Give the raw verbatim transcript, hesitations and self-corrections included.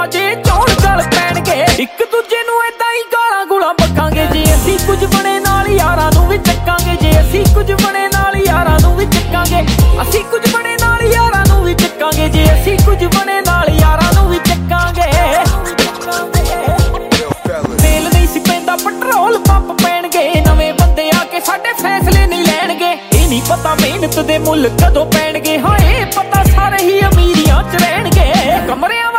ਜੇ ਚੋਣ ਗਲ ਪੈਣਗੇ ਇੱਕ ਦੂਜੇ ਨੂੰ ਏਦਾਂ ਹੀ ਗਾਲਾਂ ਗੁਲਾਂ ਬਕਾਂਗੇ। ਜੇ ਅਸੀਂ ਕੁਝ ਬਣੇ ਨਾਲ ਯਾਰਾਂ ਨੂੰ ਵੀ ਚੱਕਾਂਗੇ। ਜੇ ਅਸੀਂ ਕੁਝ ਬਣੇ ਨਾਲ ਯਾਰਾਂ ਨੂੰ ਵੀ ਚੱਕਾਂਗੇ। ਅਸੀਂ ਕੁਝ ਬਣੇ ਨਾਲ ਯਾਰਾਂ ਨੂੰ ਵੀ ਚੱਕਾਂਗੇ। ਜੇ ਅਸੀਂ ਕੁਝ ਬਣੇ ਨਾਲ ਯਾਰਾਂ ਨੂੰ ਵੀ ਚੱਕਾਂਗੇ। ਤੇਲ ਨਹੀਂ ਸੀ ਪੈਂਦਾ ਪੈਟਰੋਲ ਪੰਪ ਪੈਣਗੇ। ਨਵੇਂ ਬੰਦੇ ਆ ਕੇ ਸਾਡੇ ਫੈਸਲੇ ਨਹੀਂ ਲੈਣਗੇ। ਇਹ ਨਹੀਂ ਪਤਾ ਮਿਹਨਤ ਦੇ ਮੁੱਲ ਕਦੋਂ ਪੈਣਗੇ। ਹਾਂ ਇਹ ਪਤਾ ਸਾਰੇ ਹੀ ਅਮੀਰੀਆਂ ਚ ਰਹਿਣਗੇ। ਕਮਰਿਆਂ